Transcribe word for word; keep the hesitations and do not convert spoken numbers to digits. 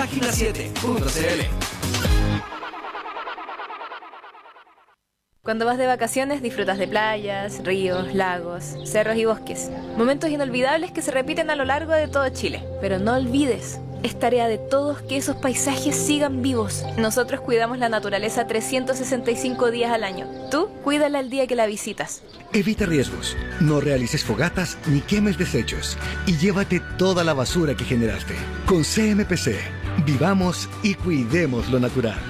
página siete punto c l. Cuando vas de vacaciones disfrutas de playas, ríos, lagos, cerros y bosques. Momentos inolvidables que se repiten a lo largo de todo Chile. Pero no olvides, es tarea de todos que esos paisajes sigan vivos. Nosotros cuidamos la naturaleza trescientos sesenta y cinco días al año. Tú, cuídala el día que la visitas. Evita riesgos, no realices fogatas ni quemes desechos y llévate toda la basura que generaste. Con C M P C, vivamos y cuidemos lo natural.